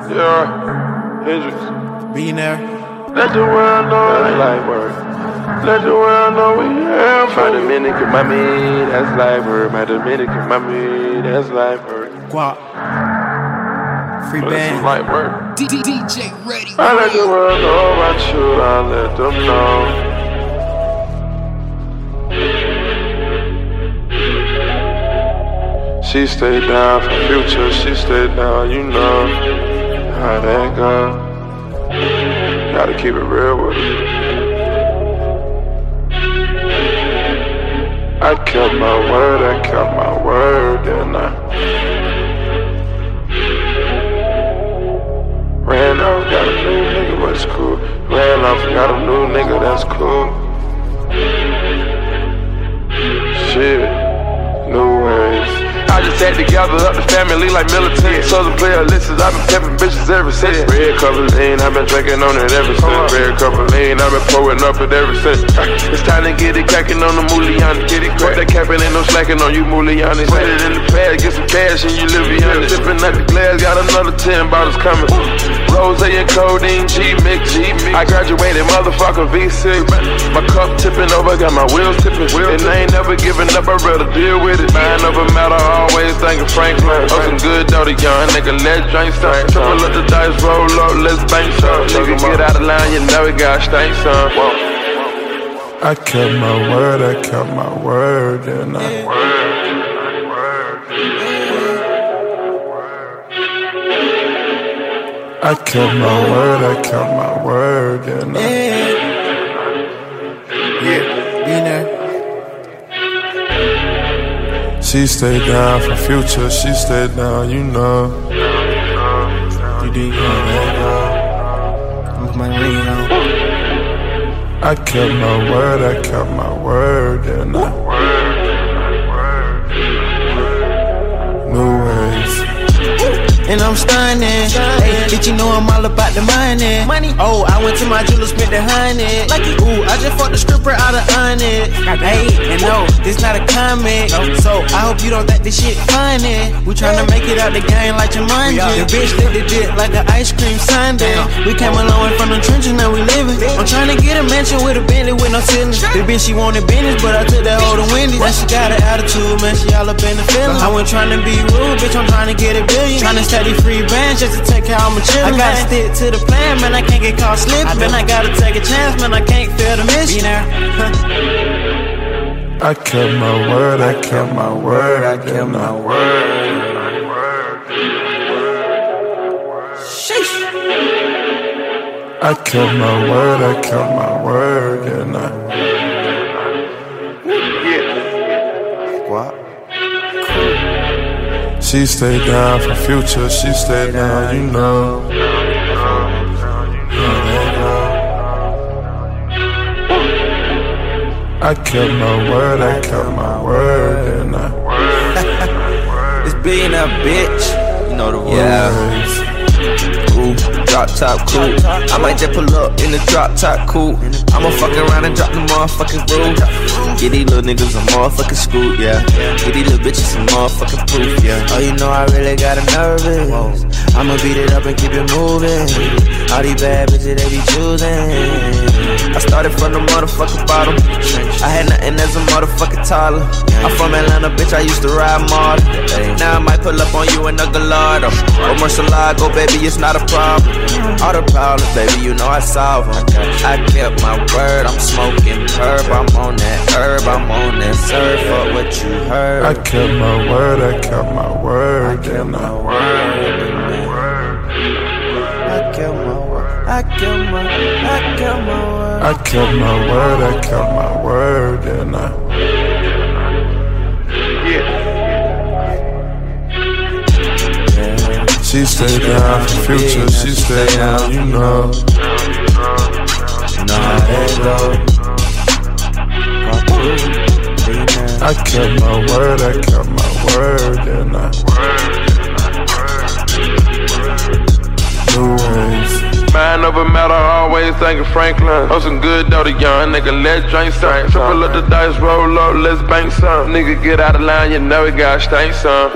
Yeah, Hendrix. Billionaire. Let the world know that's life work. Let the world know we have my Dominican mommy, that's life work. My Dominican mommy, that's life work. Guap. Free band. Light work. DJ ready. I let the world know about you. I let them know. She stayed down for future. She stayed down, you know how that go. Gotta keep it real with her. I kept my word, and I ran off, got a new nigga, but it's cool. Ran off, got a new nigga, that's cool. Shit, new ways. I just had to gather up the family like militant. Southern player lists, I've been pimping bitches ever since. Red cup of lean, I've been drinking on it ever since. Red cup of lean, I've been pouring up it ever since. It's time to get it cracking on the Muliani. Get it crack, that capping ain't no slacking on you Muliani. Put it in the bag, get some cash and you live beyond it. Sipping out the glass, got another 10 bottles coming. Rose and codeine, G-Mix. I graduated motherfucker V6. My cup tipping over, got my wheels tipping. And I ain't never giving up, I'd rather deal with it. Mind over matter, always thinking Franklin. Oh, some good though, the young nigga, let's drink some. Triple up the dice, roll up, let's bank some. Nigga, get out of line, you know we got stank some. I kept my word, and I kept my word, and Billionaire. She stayed down for future, she stayed down, you know. You dig with my ring on. I kept my word, and new ways. And I'm stunning. Hey, bitch, you know I'm all about the money. Oh, I went to my jeweler, spent the honey. Ooh, I just fucked the stripper out of honey. Hey, and no, this not a comment. So I hope you don't think this shit funny. We tryna make it out the game like Jumanji. The bitch lit the dick like an ice cream sundae. We came along from the trenches, now we living. I'm tryna get a mansion with a Bentley with no ceilings. The bitch, she wanted business, but I took that hoe to Wendy's. Now she got an attitude, man, she all up in the feelings. I wasn't tryna be rude, bitch, I'm tryna get a billion. Tryna steady free bands just to take care of my children. I gotta stick to the plan, man, I can't get caught slipping. Man, I gotta take a chance, man, I can't fail the mission. I kept my word, I kept my word. Sheesh. I kept my word, and What? She stayed down for future, she stayed down, you know. I kept my word, and It's Billionaire, bitch. You know the rules. Ooh, drop top cool. I might just pull up in the drop top cool. I'ma fuck around and drop the motherfucking rule. Get these little niggas a motherfucking scoop, yeah. Get these little bitches some motherfucking proof, yeah. Oh, you know I really got 'em nervous. I'ma beat it up and keep it moving. All these bad bitches, they be choosing. I started from the motherfucking bottom. I had nothing as a motherfucking toddler. I'm from Atlanta, bitch, I used to ride Marley. Now I might pull up on you in a Gallardo. Commercialago, baby, it's not a problem. All the problems, baby, you know I solve them. I kept my word, I'm smoking herb. I'm on that herb, I'm on that surf. Fuck what you heard. I kept my word, and I kept my word. I kept my word, I kept my word, and she stayed down for future, she stayed down, you know. I kept my word, and new ways. Mind over matter, always thinking Franklin. Oh, some good though, the young nigga, let's drink some. Triple up the dice, roll up, let's bank some. Nigga, get out of line, you know we got stank some.